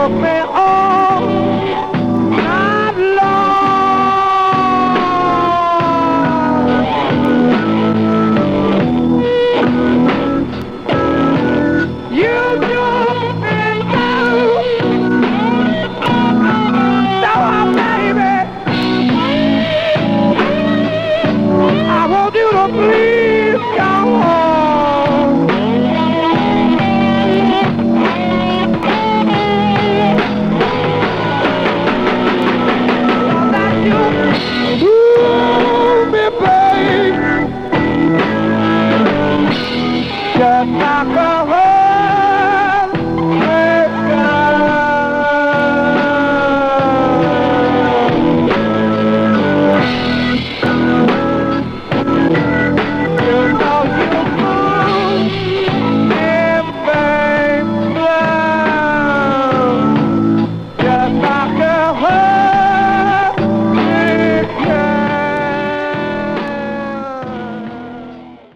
took me all night long. You took me out, so baby, I want you to please come home. Just knock